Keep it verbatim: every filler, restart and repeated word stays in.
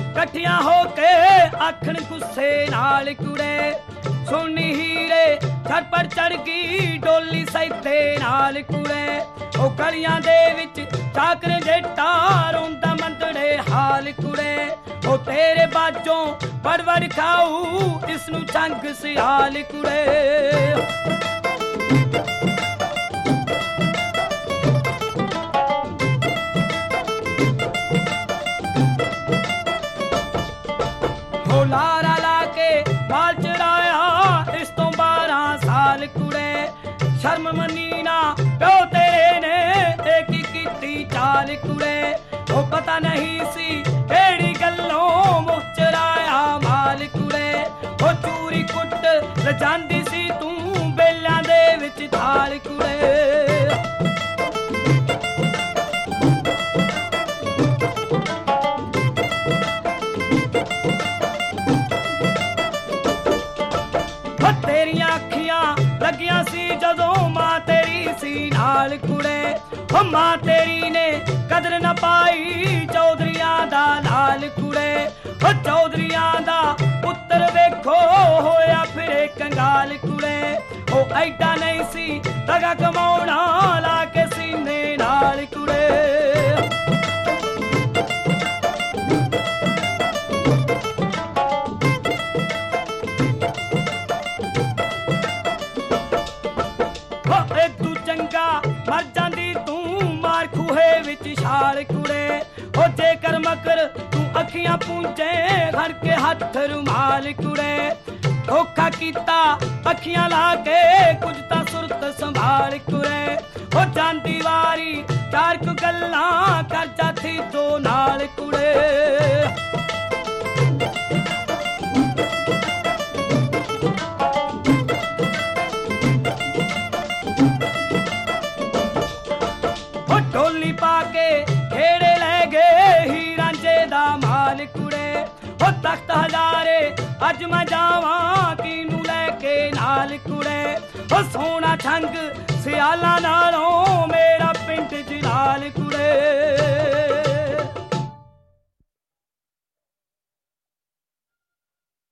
कट्ठियां होके आखण गुस्से नाल कुड़े सोनी हीरे झटपट चढ़ गई डोली सैते नाल कुड़े ओ गलियां दे विच चाकर जेटा रोंदा मंदड़े हाल कुड़े ओ तेरे बाजों बड़ बड़ खाऊ इसनू चंग सियाल कुड़े हो लारा लाके बाल चढ़ाया इस तो बारह साल कुड़े शर्म मनी ना प्यो तेरे ने एक ही कीती चाल कुड़े ओ पता नहीं सी केड़ी गल्लों मुँह चढ़ाया माल कुड़े ओ चूरी कुट रजांदी सी तू बेलियां दे विच थाल कुड़े तेरियां अखियां लगियां सी जदों मां तेरी सी नाल कुड़े ओ मां तेरी ने कदर न पाई चौधरियां दा लाल कुड़े ओ चौधरियां दा पुत्तर वेखो होया फिरे कंगाल कुड़े ओ ऐडा नहीं सी तगा कमाउणा ला के सीने नाल कुड़े मर जांदी तू मार खूहे विच छाल कुड़े ओ जेकर मकर तू अखियां पूंचे घर के हथ रुमाल कुड़े धोखा कीता अखियां ला के कुछ तां सुरत संभाल कुड़े ओ जांदी वारी चार कु गल्लां कर जाती तो नाल कुड़े ढोली पाके खेड़े ले गए ही रांझे दा माल कुड़े ओ तख्त हजारे अज मैं जावा कीनू लेके नाल कुड़े ओ सोना छंग सियाला नालों मेरा पिंड जलाल कुड़े